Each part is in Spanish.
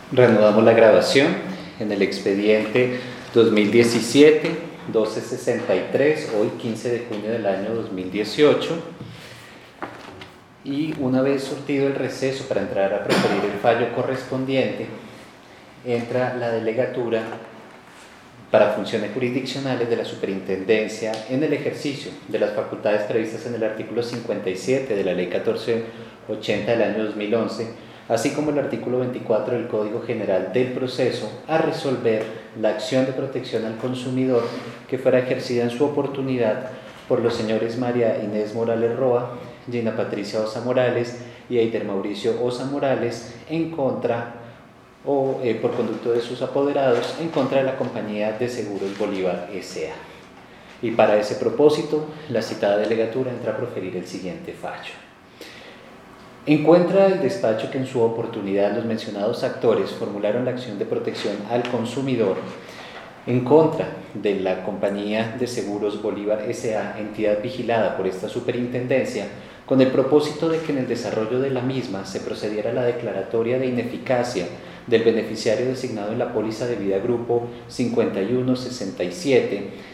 Reanudamos la grabación en el expediente 2017-1263, hoy 15 de junio del año 2018. Y una vez surtido el receso para entrar a proferir el fallo correspondiente, entra la delegatura para funciones jurisdiccionales de la Superintendencia en el ejercicio de las facultades previstas en el artículo 57 de la Ley 1480 del año 2011, así como el artículo 24 del Código General del Proceso, a resolver la acción de protección al consumidor que fuera ejercida en su oportunidad por los señores María Inés Morales Roa, Gina Patricia Osa Morales y Eider Mauricio Osa Morales en contra o por conducto de sus apoderados en contra de la Compañía de Seguros Bolívar S.A. Y para ese propósito, la citada delegatura entra a proferir el siguiente fallo. Encuentra el despacho que en su oportunidad los mencionados actores formularon la acción de protección al consumidor en contra de la Compañía de Seguros Bolívar S.A., entidad vigilada por esta superintendencia, con el propósito de que en el desarrollo de la misma se procediera a la declaratoria de ineficacia del beneficiario designado en la póliza de vida grupo 5167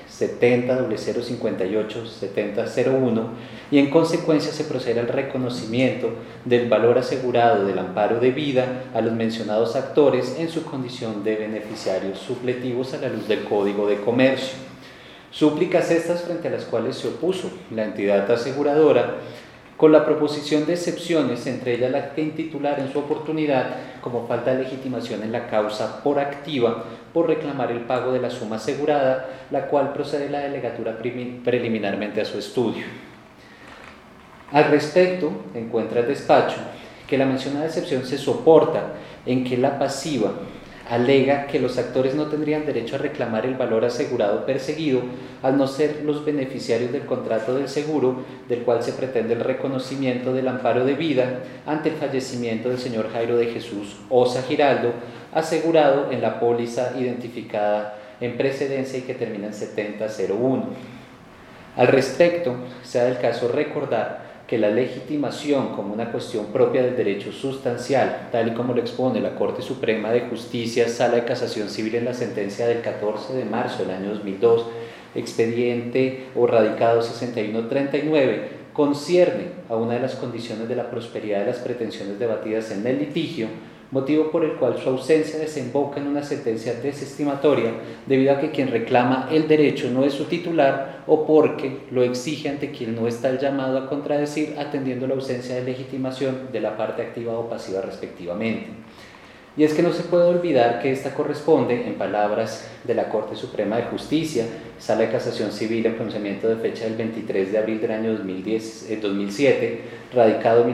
70 7001 y en consecuencia se procede al reconocimiento del valor asegurado del amparo de vida a los mencionados actores en su condición de beneficiarios supletivos a la luz del Código de Comercio. Súplicas estas frente a las cuales se opuso la entidad aseguradora con la proposición de excepciones, entre ellas la que intitular en su oportunidad como falta de legitimación en la causa por activa por reclamar el pago de la suma asegurada, la cual procede la delegatura preliminarmente a su estudio. Al respecto, encuentra el despacho que la mencionada excepción se soporta en que la pasiva alega que los actores no tendrían derecho a reclamar el valor asegurado perseguido al no ser los beneficiarios del contrato del seguro del cual se pretende el reconocimiento del amparo de vida ante el fallecimiento del señor Jairo de Jesús Osa Giraldo, asegurado en la póliza identificada en precedencia y que termina en 7001. Al respecto, se da el caso recordar que la legitimación como una cuestión propia del derecho sustancial, tal y como lo expone la Corte Suprema de Justicia, Sala de Casación Civil en la sentencia del 14 de marzo del año 2002, expediente o radicado 6139, concierne a una de las condiciones de la prosperidad de las pretensiones debatidas en el litigio, motivo por el cual su ausencia desemboca en una sentencia desestimatoria debido a que quien reclama el derecho no es su titular o porque lo exige ante quien no está el llamado a contradecir atendiendo la ausencia de legitimación de la parte activa o pasiva respectivamente. Y es que no se puede olvidar que esta corresponde, en palabras de la Corte Suprema de Justicia, Sala de Casación Civil en pronunciamiento de fecha del 23 de abril del año 2007, radicado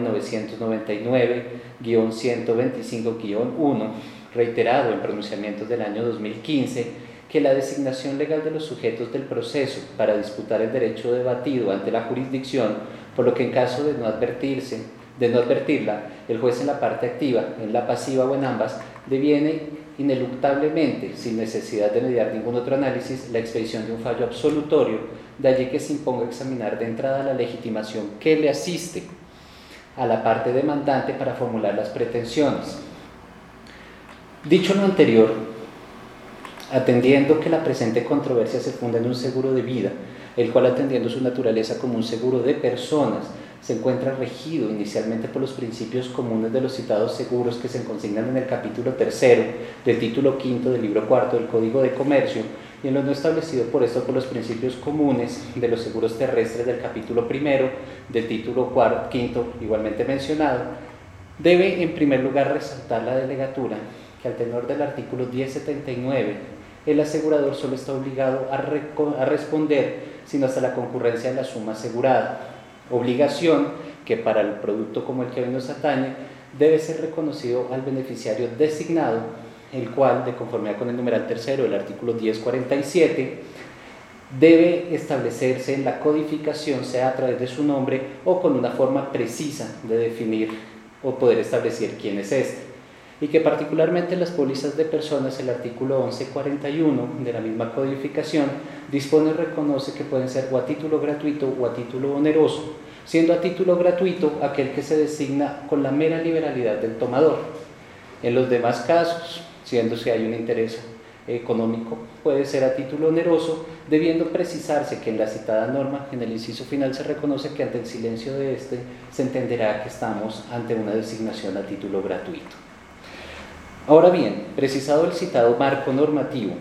1999-125-1, reiterado en pronunciamientos del año 2015, que la designación legal de los sujetos del proceso para disputar el derecho debatido ante la jurisdicción, por lo que en caso de no advertirla, el juez en la parte activa, en la pasiva o en ambas, deviene ineluctablemente, sin necesidad de mediar ningún otro análisis, la expedición de un fallo absolutorio, de allí que se imponga examinar de entrada la legitimación que le asiste a la parte demandante para formular las pretensiones. Dicho lo anterior, atendiendo que la presente controversia se funda en un seguro de vida, el cual atendiendo su naturaleza como un seguro de personas, se encuentra regido inicialmente por los principios comunes de los citados seguros que se consignan en el capítulo 3 del título 5 del libro 4 del Código de Comercio y en lo no establecido por esto por los principios comunes de los seguros terrestres del capítulo 1 del título 5 igualmente mencionado, debe en primer lugar resaltar la delegatura que al tenor del artículo 1079 el asegurador solo está obligado a responder sino hasta la concurrencia de la suma asegurada, obligación que para el producto como el que hoy nos atañe debe ser reconocido al beneficiario designado, el cual, de conformidad con el numeral tercero del artículo 1047, debe establecerse en la codificación, sea a través de su nombre o con una forma precisa de definir o poder establecer quién es este. Y que particularmente en las pólizas de personas, el artículo 1141 de la misma codificación dispone y reconoce que pueden ser o a título gratuito o a título oneroso, siendo a título gratuito aquel que se designa con la mera liberalidad del tomador. En los demás casos, siendo que hay un interés económico, puede ser a título oneroso, debiendo precisarse que en la citada norma, en el inciso final, se reconoce que ante el silencio de este se entenderá que estamos ante una designación a título gratuito. Ahora bien, precisado el citado marco normativo,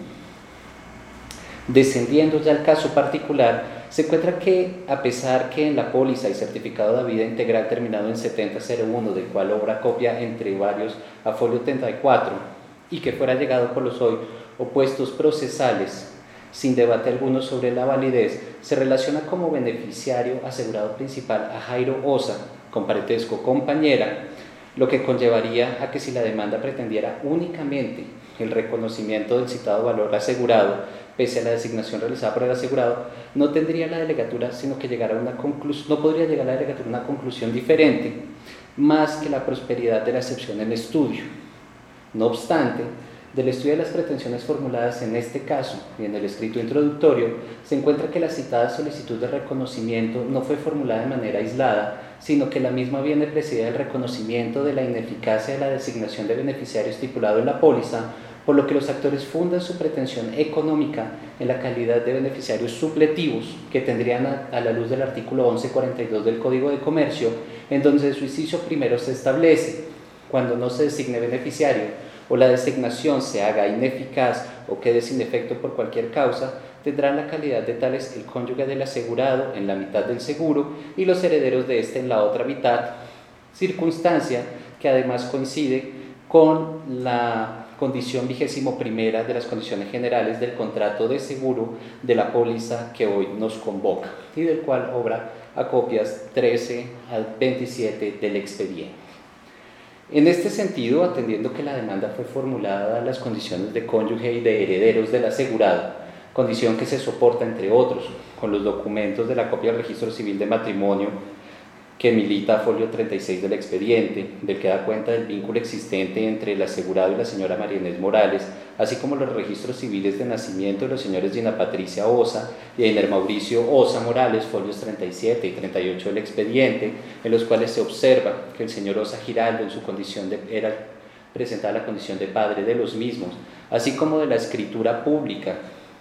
descendiendo ya al caso particular, se encuentra que, a pesar que en la póliza y certificado de vida integral terminado en 7001, del cual obra copia entre varios a folio 34, y que fuera llegado por los hoy opuestos procesales, sin debate alguno sobre la validez, se relaciona como beneficiario asegurado principal a Jairo Osa, con parentesco compañera, lo que conllevaría a que si la demanda pretendiera únicamente el reconocimiento del citado valor asegurado, pese a la designación realizada por el asegurado, no tendría la delegatura, sino que no podría llegar a la delegatura a una conclusión diferente, más que la prosperidad de la excepción en estudio. No obstante, del estudio de las pretensiones formuladas en este caso y en el escrito introductorio, se encuentra que la citada solicitud de reconocimiento no fue formulada de manera aislada, sino que la misma viene precedida del reconocimiento de la ineficacia de la designación de beneficiario estipulado en la póliza, por lo que los actores fundan su pretensión económica en la calidad de beneficiarios supletivos que tendrían a la luz del artículo 1142 del Código de Comercio, en donde su inciso primero se establece: cuando no se designe beneficiario o la designación se haga ineficaz o quede sin efecto por cualquier causa, tendrán la calidad de tales el cónyuge del asegurado en la mitad del seguro y los herederos de éste en la otra mitad, circunstancia que además coincide con la condición 21ª de las condiciones generales del contrato de seguro de la póliza que hoy nos convoca y del cual obra a copias 13 al 27 del expediente. En este sentido, atendiendo que la demanda fue formulada a las condiciones de cónyuge y de herederos del asegurado, condición que se soporta, entre otros, con los documentos de la copia del registro civil de matrimonio que milita a folio 36 del expediente, del que da cuenta del vínculo existente entre el asegurado y la señora María Inés Morales, así como los registros civiles de nacimiento de los señores Gina Patricia Osa y Einer Mauricio Osa Morales, folios 37 y 38 del expediente, en los cuales se observa que el señor Osa Giraldo en su condición era presentada la condición de padre de los mismos, así como de la escritura pública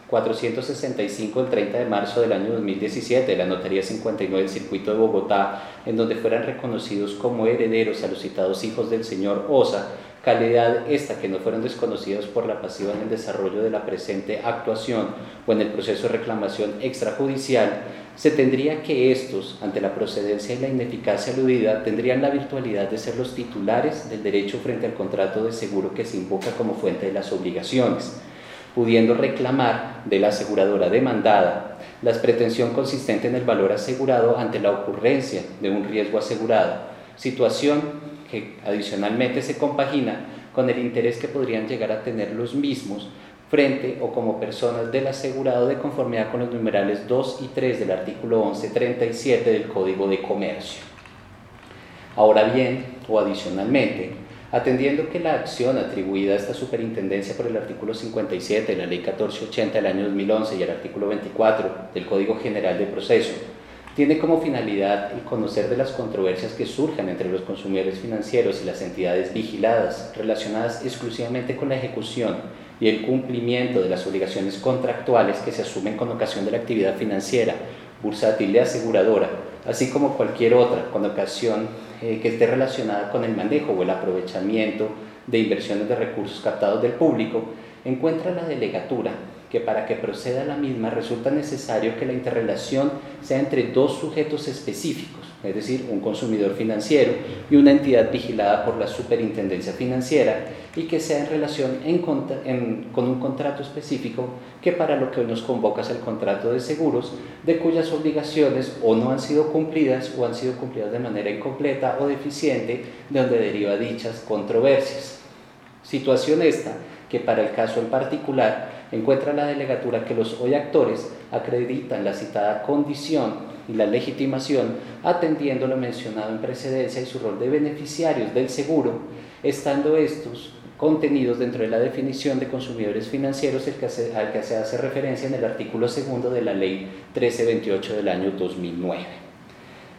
465 del 30 de marzo del año 2017 de la Notaría 59 del Circuito de Bogotá, en donde fueran reconocidos como herederos a los citados hijos del señor Osa, calidad esta que no fueron desconocidos por la pasiva en el desarrollo de la presente actuación o en el proceso de reclamación extrajudicial, se tendría que estos, ante la procedencia y la ineficacia aludida, tendrían la virtualidad de ser los titulares del derecho frente al contrato de seguro que se invoca como fuente de las obligaciones, pudiendo reclamar de la aseguradora demandada la pretensión consistente en el valor asegurado ante la ocurrencia de un riesgo asegurado, situación que adicionalmente se compagina con el interés que podrían llegar a tener los mismos frente o como personas del asegurado de conformidad con los numerales 2 y 3 del artículo 1137 del Código de Comercio. Ahora bien, o adicionalmente, atendiendo que la acción atribuida a esta superintendencia por el artículo 57 de la Ley 1480 del año 2011 y el artículo 24 del Código General de Proceso tiene como finalidad el conocer de las controversias que surjan entre los consumidores financieros y las entidades vigiladas relacionadas exclusivamente con la ejecución y el cumplimiento de las obligaciones contractuales que se asumen con ocasión de la actividad financiera, bursátil y aseguradora, así como cualquier otra con ocasión que esté relacionada con el manejo o el aprovechamiento de inversiones de recursos captados del público, encuentra la delegatura que para que proceda la misma resulta necesario que la interrelación sea entre dos sujetos específicos, es decir, un consumidor financiero y una entidad vigilada por la superintendencia financiera, y que sea en relación con un contrato específico que para lo que nos convoca es el contrato de seguros, de cuyas obligaciones o no han sido cumplidas o han sido cumplidas de manera incompleta o deficiente, de donde deriva dichas controversias. Situación esta que para el caso en particular encuentra la delegatura que los hoy actores acreditan la citada condición y la legitimación atendiendo lo mencionado en precedencia y su rol de beneficiarios del seguro, estando estos contenidos dentro de la definición de consumidores financieros al que se hace referencia en el artículo 2 de la Ley 1328 del año 2009.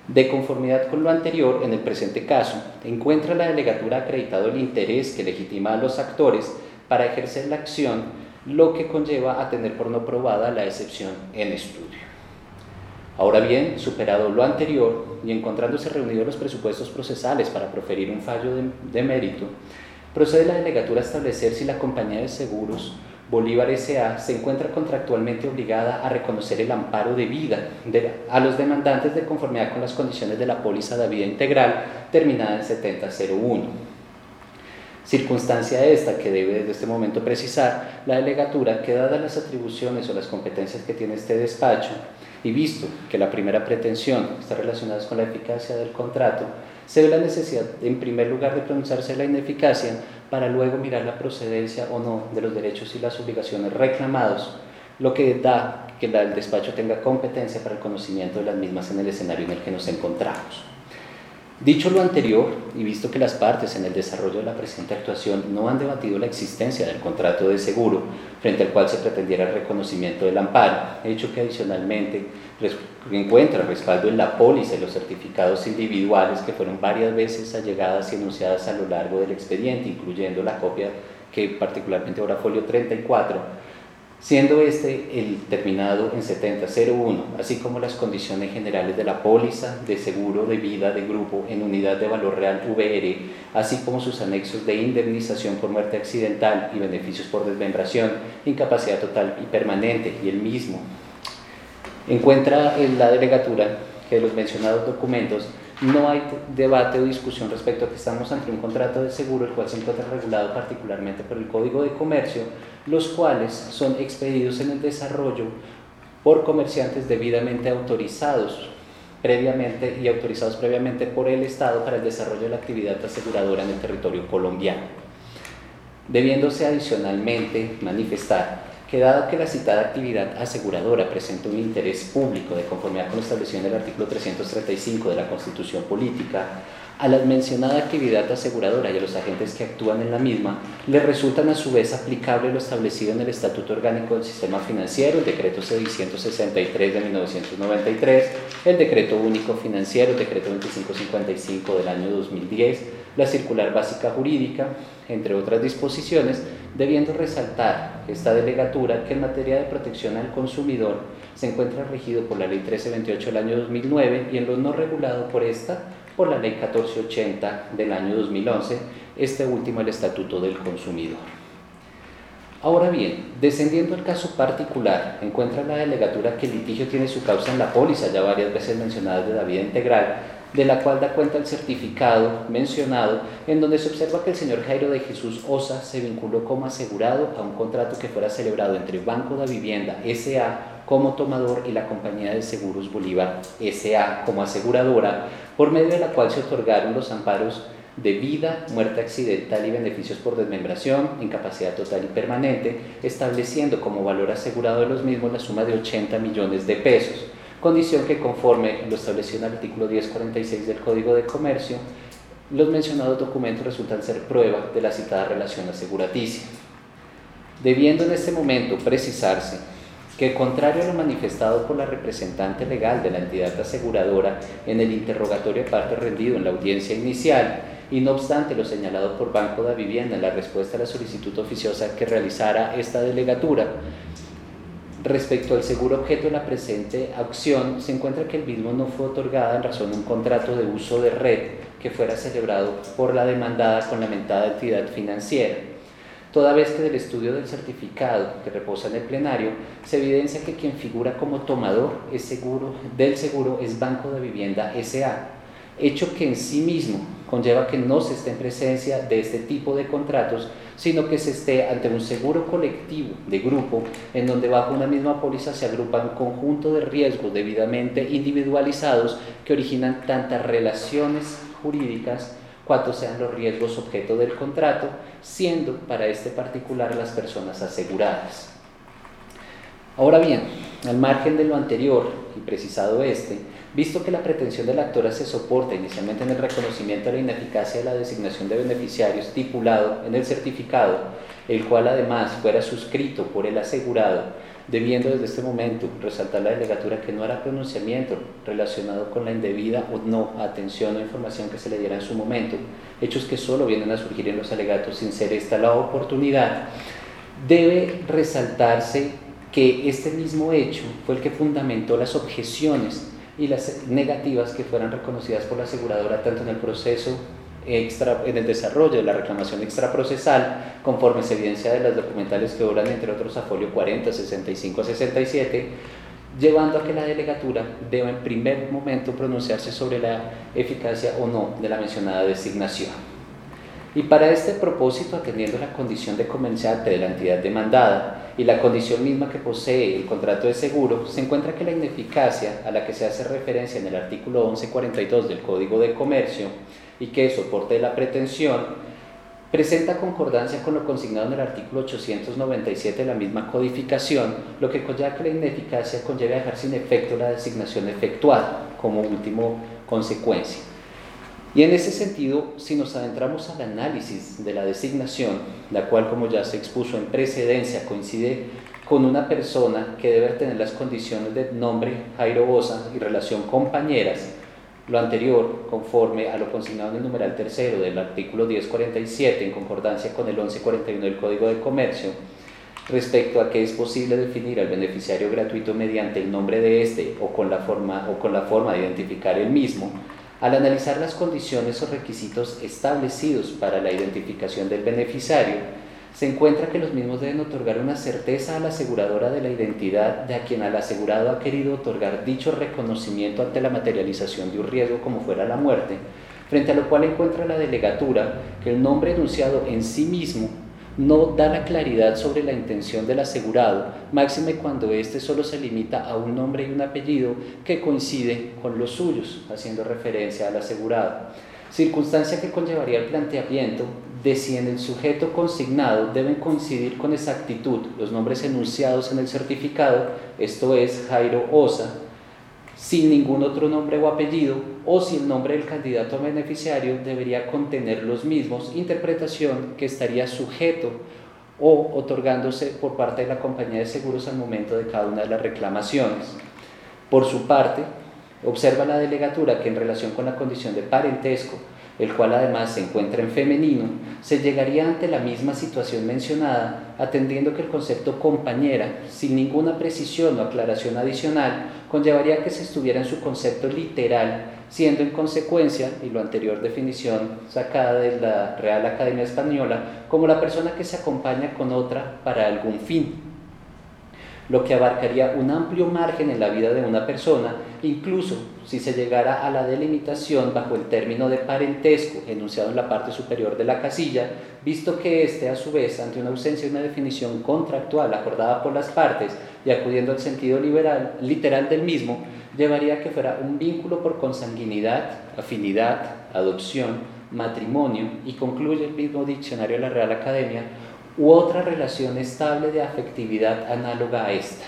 De conformidad con lo anterior, en el presente caso, encuentra la delegatura acreditado el interés que legitima a los actores para ejercer la acción, lo que conlleva a tener por no probada la excepción en estudio. Ahora bien, superado lo anterior y encontrándose reunidos los presupuestos procesales para proferir un fallo de mérito, procede la delegatura a establecer si la compañía de seguros Bolívar S.A. se encuentra contractualmente obligada a reconocer el amparo de vida a los demandantes de conformidad con las condiciones de la póliza de vida integral terminada en 7001. Circunstancia esta que debe desde este momento precisar la delegatura que, dadas las atribuciones o las competencias que tiene este despacho, y visto que la primera pretensión está relacionada con la eficacia del contrato, se ve la necesidad, en primer lugar, de pronunciarse la ineficacia para luego mirar la procedencia o no de los derechos y las obligaciones reclamados, lo que da que el despacho tenga competencia para el conocimiento de las mismas en el escenario en el que nos encontramos. Dicho lo anterior, y visto que las partes en el desarrollo de la presente actuación no han debatido la existencia del contrato de seguro frente al cual se pretendiera el reconocimiento del amparo, hecho que adicionalmente encuentra respaldo en la póliza y los certificados individuales que fueron varias veces allegadas y enunciadas a lo largo del expediente, incluyendo la copia que particularmente ahora folio 34, siendo este el terminado en 7001, así como las condiciones generales de la póliza de seguro de vida de grupo en unidad de valor real VR, así como sus anexos de indemnización por muerte accidental y beneficios por desmembración, incapacidad total y permanente, y el mismo. Encuentra en la delegatura que de los mencionados documentos no hay debate o discusión respecto a que estamos ante un contrato de seguro, el cual se encuentra regulado particularmente por el Código de Comercio, los cuales son expedidos en el desarrollo por comerciantes debidamente autorizados previamente por el Estado para el desarrollo de la actividad aseguradora en el territorio colombiano. Debiéndose adicionalmente manifestar que, dado que la citada actividad aseguradora presenta un interés público de conformidad con lo establecido en el artículo 335 de la Constitución Política, a la mencionada actividad aseguradora y a los agentes que actúan en la misma, les resultan a su vez aplicable lo establecido en el Estatuto Orgánico del Sistema Financiero, el Decreto 663 de 1993, el Decreto Único Financiero, el Decreto 2555 del año 2010, la Circular Básica Jurídica, entre otras disposiciones, debiendo resaltar esta delegatura que en materia de protección al consumidor se encuentra regido por la Ley 1328 del año 2009 y en lo no regulado por esta, por la Ley 1480 del año 2011, este último el Estatuto del Consumidor. Ahora bien, descendiendo al caso particular, encuentra la delegatura que el litigio tiene su causa en la póliza, ya varias veces mencionada de la vida integral, de la cual da cuenta el certificado mencionado, en donde se observa que el señor Jairo de Jesús Osa se vinculó como asegurado a un contrato que fuera celebrado entre Banco da Vivienda S.A. como tomador y la Compañía de Seguros Bolívar S.A. como aseguradora, por medio de la cual se otorgaron los amparos de vida, muerte accidental y beneficios por desmembración, incapacidad total y permanente, estableciendo como valor asegurado de los mismos la suma de 80 millones de pesos, condición que, conforme lo establecido en el artículo 1046 del Código de Comercio, los mencionados documentos resultan ser prueba de la citada relación aseguraticia. Debiendo en este momento precisarse que, contrario a lo manifestado por la representante legal de la entidad aseguradora en el interrogatorio de parte rendido en la audiencia inicial, y no obstante lo señalado por Banco da Vivienda en la respuesta a la solicitud oficiosa que realizara esta delegatura, respecto al seguro objeto de la presente acción, se encuentra que el mismo no fue otorgado en razón de un contrato de uso de red que fuera celebrado por la demandada con la mentada entidad financiera, toda vez que del estudio del certificado que reposa en el plenario se evidencia que quien figura como tomador del seguro es Banco de Vivienda S.A., hecho que en sí mismo conlleva que no se esté en presencia de este tipo de contratos, sino que se esté ante un seguro colectivo de grupo en donde bajo una misma póliza se agrupan un conjunto de riesgos debidamente individualizados que originan tantas relaciones jurídicas cuanto sean los riesgos objeto del contrato, siendo para este particular las personas aseguradas. Ahora bien, al margen de lo anterior y precisado visto que la pretensión de la actora se soporta inicialmente en el reconocimiento de la ineficacia de la designación de beneficiario estipulado en el certificado, el cual además fuera suscrito por el asegurado, debiendo desde este momento resaltar la delegatura que no hará pronunciamiento relacionado con la indebida o no atención o información que se le diera en su momento, hechos que solo vienen a surgir en los alegatos sin ser esta la oportunidad. Debe resaltarse que este mismo hecho fue el que fundamentó las objeciones y las negativas que fueran reconocidas por la aseguradora tanto en el proceso en el desarrollo de la reclamación extraprocesal, conforme se evidencia de las documentales que obran entre otros a folio 40, 65 a 67, llevando a que la delegatura deba en primer momento pronunciarse sobre la eficacia o no de la mencionada designación. Y para este propósito, atendiendo la condición de comenzante de la entidad demandada y la condición misma que posee el contrato de seguro, se encuentra que la ineficacia a la que se hace referencia en el artículo 1142 del Código de Comercio y que es soporte de la pretensión, presenta concordancia con lo consignado en el artículo 897 de la misma codificación, lo que conlleva que la ineficacia conlleve a dejar sin efecto la designación efectuada como última consecuencia. Y en ese sentido, si nos adentramos al análisis de la designación, la cual, como ya se expuso en precedencia, coincide con una persona que debe tener las condiciones de nombre Jairo Osa y relación compañeras, lo anterior, conforme a lo consignado en el numeral tercero del artículo 1047, en concordancia con el 1141 del Código de Comercio, respecto a que es posible definir al beneficiario gratuito mediante el nombre de éste o con la forma de identificar el mismo, al analizar las condiciones o requisitos establecidos para la identificación del beneficiario, se encuentra que los mismos deben otorgar una certeza a la aseguradora de la identidad de a quien al asegurado ha querido otorgar dicho reconocimiento ante la materialización de un riesgo como fuera la muerte, frente a lo cual encuentra la delegatura que el nombre enunciado en sí mismo no da la claridad sobre la intención del asegurado, máxime cuando éste solo se limita a un nombre y un apellido que coincide con los suyos, haciendo referencia al asegurado. Circunstancia que conllevaría el planteamiento de si en el sujeto consignado deben coincidir con exactitud los nombres enunciados en el certificado, esto es Jairo Osa, sin ningún otro nombre o apellido, o si el nombre del candidato a beneficiario debería contener los mismos, interpretación que estaría sujeto o otorgándose por parte de la compañía de seguros al momento de cada una de las reclamaciones. Por su parte, observa la delegatura que en relación con la condición de parentesco, el cual además se encuentra en femenino, se llegaría ante la misma situación mencionada, atendiendo que el concepto compañera, sin ninguna precisión o aclaración adicional, conllevaría que se estuviera en su concepto literal, siendo en consecuencia, y lo anterior definición sacada de la Real Academia Española, como la persona que se acompaña con otra para algún fin, lo que abarcaría un amplio margen en la vida de una persona, incluso si se llegara a la delimitación bajo el término de parentesco enunciado en la parte superior de la casilla, visto que éste, a su vez, ante una ausencia de una definición contractual acordada por las partes y acudiendo al sentido literal del mismo, llevaría a que fuera un vínculo por consanguinidad, afinidad, adopción, matrimonio, y concluye el mismo diccionario de la Real Academia, u otra relación estable de afectividad análoga a esta.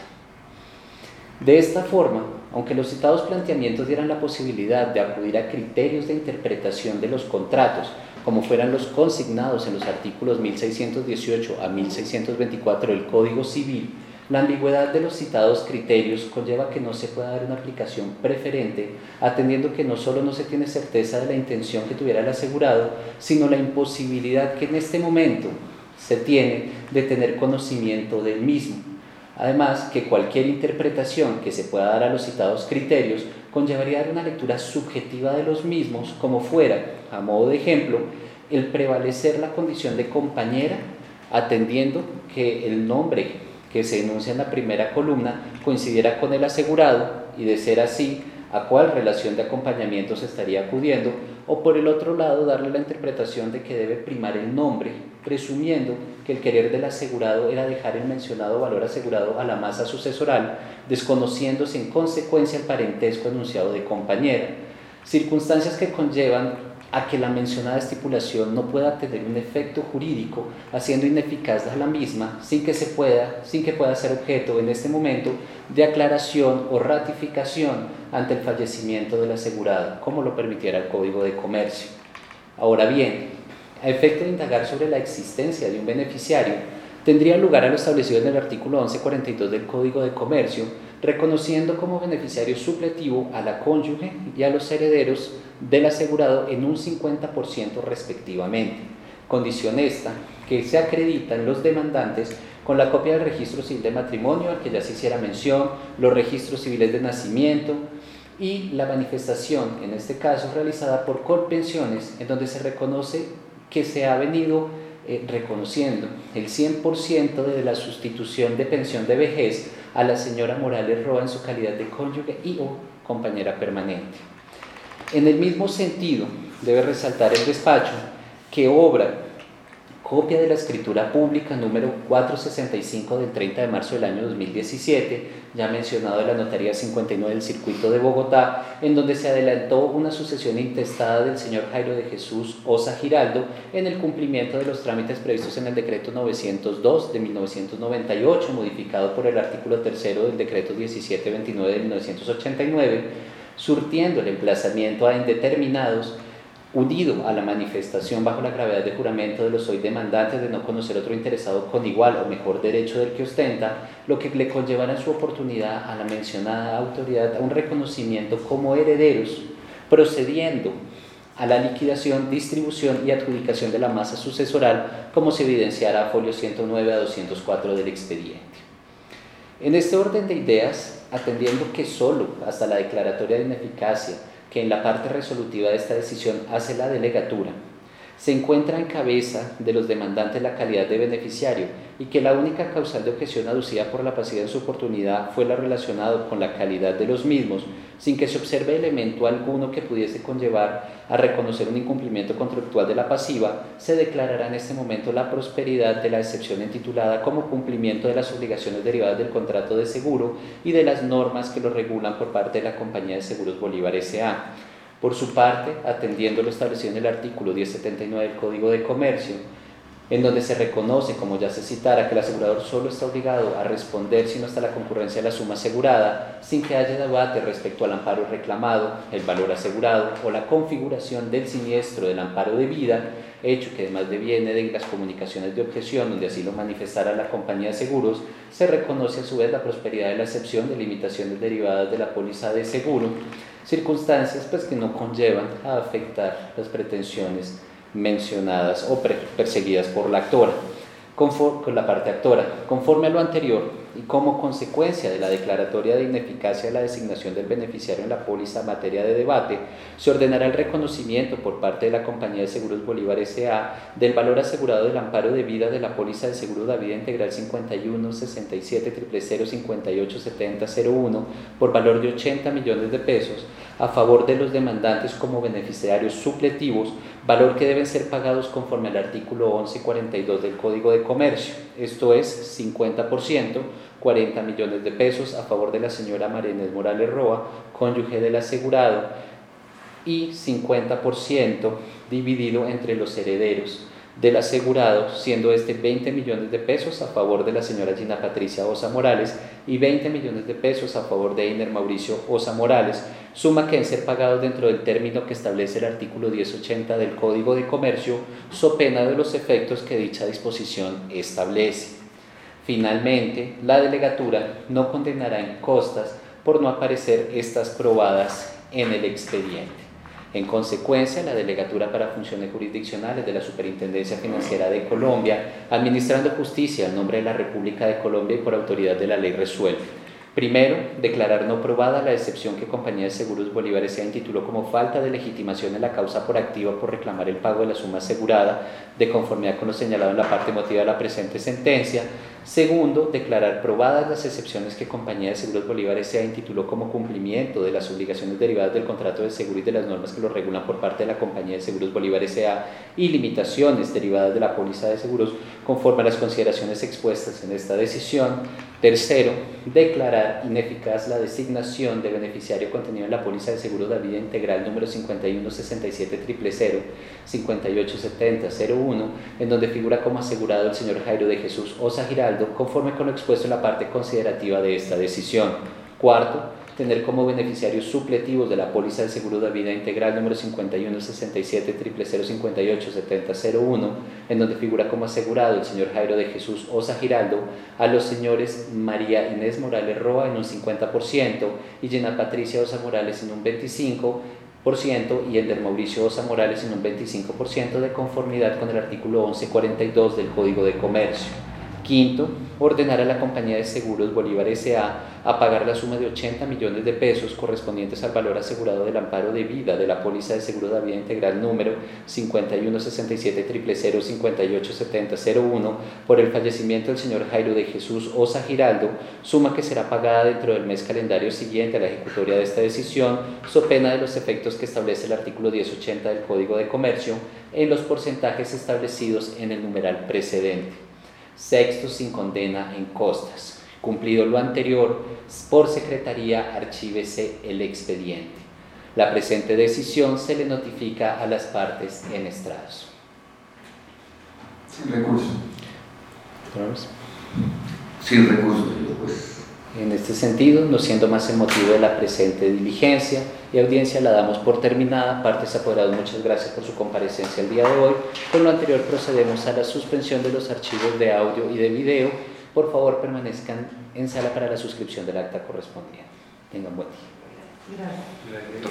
De esta forma, aunque los citados planteamientos dieran la posibilidad de acudir a criterios de interpretación de los contratos, como fueran los consignados en los artículos 1618 a 1624 del Código Civil, la ambigüedad de los citados criterios conlleva que no se pueda dar una aplicación preferente, atendiendo que no solo no se tiene certeza de la intención que tuviera el asegurado, sino la imposibilidad que en este momento se tiene de tener conocimiento del mismo. Además, que cualquier interpretación que se pueda dar a los citados criterios conllevaría dar una lectura subjetiva de los mismos, como fuera, a modo de ejemplo, el prevalecer la condición de compañera, atendiendo que el nombre que se enuncia en la primera columna coincidiera con el asegurado y, de ser así, a cuál relación de acompañamiento se estaría acudiendo, o por el otro lado darle la interpretación de que debe primar el nombre, presumiendo que el querer del asegurado era dejar el mencionado valor asegurado a la masa sucesoral, desconociéndose en consecuencia el parentesco enunciado de compañera, circunstancias que conllevan a que la mencionada estipulación no pueda tener un efecto jurídico, haciendo ineficaz la misma, sin que pueda ser objeto en este momento de aclaración o ratificación ante el fallecimiento del asegurado, como lo permitiera el Código de Comercio. Ahora bien, a efecto de indagar sobre la existencia de un beneficiario, tendría lugar a lo establecido en el artículo 1142 del Código de Comercio, reconociendo como beneficiario supletivo a la cónyuge y a los herederos del asegurado en un 50% respectivamente. Condición esta que se acreditan los demandantes con la copia del registro civil de matrimonio al que ya se hiciera mención, los registros civiles de nacimiento y la manifestación, en este caso realizada por Colpensiones, en donde se reconoce que se ha venido reconociendo el 100% de la sustitución de pensión de vejez a la señora Morales Roa en su calidad de cónyuge y o compañera permanente. En el mismo sentido, debe resaltar el despacho que obra copia de la escritura pública número 465 del 30 de marzo del año 2017, ya mencionado de la Notaría 59 del Circuito de Bogotá, en donde se adelantó una sucesión intestada del señor Jairo de Jesús Osa Giraldo en el cumplimiento de los trámites previstos en el decreto 902 de 1998, modificado por el artículo 3 del decreto 1729 de 1989, surtiendo el emplazamiento a indeterminados, unido a la manifestación bajo la gravedad de juramento de los hoy demandantes de no conocer otro interesado con igual o mejor derecho del que ostenta, lo que le conllevará en su oportunidad a la mencionada autoridad a un reconocimiento como herederos, procediendo a la liquidación, distribución y adjudicación de la masa sucesoral, como se evidenciará a folio 109 a 204 del expediente. En este orden de ideas, atendiendo que solo hasta la declaratoria de ineficacia que en la parte resolutiva de esta decisión hace la delegatura, se encuentra en cabeza de los demandantes la calidad de beneficiario y que la única causal de objeción aducida por la pasiva en su oportunidad fue la relacionada con la calidad de los mismos, sin que se observe elemento alguno que pudiese conllevar a reconocer un incumplimiento contractual de la pasiva, se declarará en este momento la prosperidad de la excepción intitulada como cumplimiento de las obligaciones derivadas del contrato de seguro y de las normas que lo regulan por parte de la Compañía de Seguros Bolívar S.A. Por su parte, atendiendo lo establecido en el artículo 1079 del Código de Comercio, en donde se reconoce, como ya se citara, que el asegurador solo está obligado a responder sino hasta la concurrencia de la suma asegurada, sin que haya debate respecto al amparo reclamado, el valor asegurado o la configuración del siniestro del amparo de vida, hecho que además deviene de las comunicaciones de objeción donde así lo manifestara la compañía de seguros, se reconoce a su vez la prosperidad de la excepción de limitaciones derivadas de la póliza de seguro, circunstancias pues que no conllevan a afectar las pretensiones mencionadas o perseguidas por la actora, con la parte actora. Conforme a lo anterior y como consecuencia de la declaratoria de ineficacia de la designación del beneficiario en la póliza materia de debate, se ordenará el reconocimiento por parte de la Compañía de Seguros Bolívar S.A. del valor asegurado del amparo de vida de la póliza de seguro de vida integral 51 67 000 58 70 01 por valor de 80 millones de pesos a favor de los demandantes como beneficiarios supletivos, valor que deben ser pagados conforme al artículo 1142 del Código de Comercio, esto es 50%, 40 millones de pesos a favor de la señora María Inés Morales Roa, cónyuge del asegurado, y 50% dividido entre los herederos del asegurado, siendo este 20 millones de pesos a favor de la señora Gina Patricia Osa Morales y 20 millones de pesos a favor de Einer Mauricio Osa Morales, suma que deben ser pagados dentro del término que establece el artículo 1080 del Código de Comercio, so pena de los efectos que dicha disposición establece. Finalmente, la delegatura no condenará en costas por no aparecer estas probadas en el expediente. En consecuencia, la Delegatura para Funciones Jurisdiccionales de la Superintendencia Financiera de Colombia, administrando justicia en nombre de la República de Colombia y por autoridad de la ley, resuelve: primero, declarar no probada la excepción que Compañía de Seguros Bolívar S.A. intituló como falta de legitimación en la causa por activa por reclamar el pago de la suma asegurada de conformidad con lo señalado en la parte motiva de la presente sentencia. Segundo, declarar probadas las excepciones que Compañía de Seguros Bolívar S.A. intituló como cumplimiento de las obligaciones derivadas del contrato de seguro y de las normas que lo regulan por parte de la Compañía de Seguros Bolívar S.A. y limitaciones derivadas de la póliza de seguros conforme a las consideraciones expuestas en esta decisión. Tercero, declarar ineficaz la designación de beneficiario contenido en la póliza de seguro de vida integral número 51 67 000 58 70 01, en donde figura como asegurado el señor Jairo de Jesús Osa Giraldo, conforme con lo expuesto en la parte considerativa de esta decisión. Cuarto, tener como beneficiarios supletivos de la póliza de seguro de vida integral número 516700587001, en donde figura como asegurado el señor Jairo de Jesús Osa Giraldo, a los señores María Inés Morales Roa en un 50% y Llena Patricia Osa Morales en un 25%, y Elder Mauricio Osa Morales en un 25%, de conformidad con el artículo 1142 del Código de Comercio. Quinto, ordenar a la compañía de seguros Bolívar S.A. a pagar la suma de 80 millones de pesos correspondientes al valor asegurado del amparo de vida de la póliza de seguro de vida integral número 516700587001 por el fallecimiento del señor Jairo de Jesús Osa Giraldo, suma que será pagada dentro del mes calendario siguiente a la ejecutoria de esta decisión, so pena de los efectos que establece el artículo 1080 del Código de Comercio, en los porcentajes establecidos en el numeral precedente. Sexto, sin condena en costas. Cumplido lo anterior, por secretaría archívese el expediente. La presente decisión se le notifica a las partes en estrados. Sin recurso. ¿Tenemos? Sin recurso, pues. En este sentido, no siendo más el motivo de la presente diligencia y audiencia, la damos por terminada. Partes apoderados, muchas gracias por su comparecencia el día de hoy. Con lo anterior procedemos a la suspensión de los archivos de audio y de video. Por favor, permanezcan en sala para la suscripción del acta correspondiente. Tengan buen día. Gracias.